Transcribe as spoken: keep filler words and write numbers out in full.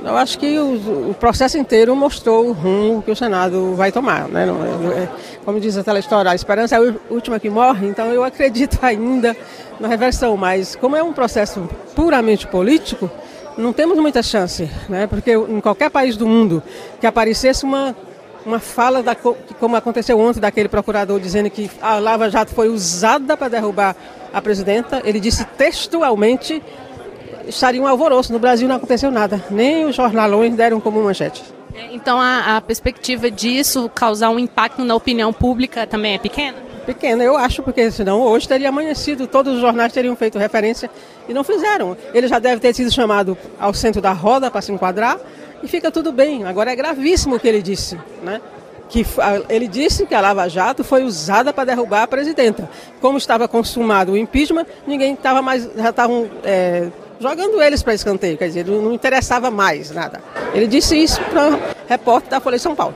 Eu acho que o, o processo inteiro mostrou o rumo que o Senado vai tomar, né? Não, é, como diz aquela história, a esperança é a última que morre, então eu acredito ainda na reversão, mas como é um processo puramente político, não temos muita chance, né? Porque em qualquer país do mundo que aparecesse uma, uma fala, da, como aconteceu ontem, daquele procurador dizendo que a Lava Jato foi usada para derrubar a presidenta, ele disse textualmente, estaria um alvoroço. No Brasil não aconteceu nada, nem os jornalões deram como manchete. Então a, a perspectiva disso causar um impacto na opinião pública também é pequena? Pequena, eu acho, porque senão hoje teria amanhecido, todos os jornais teriam feito referência e não fizeram. Ele já deve ter sido chamado ao centro da roda para se enquadrar e fica tudo bem. Agora é gravíssimo o que ele disse, né? Que ele disse que a Lava Jato foi usada para derrubar a presidenta. Como estava consumado o impeachment, ninguém estava mais, já estavam é, jogando eles para escanteio, quer dizer, não interessava mais nada. Ele disse isso para repórter da Folha de São Paulo.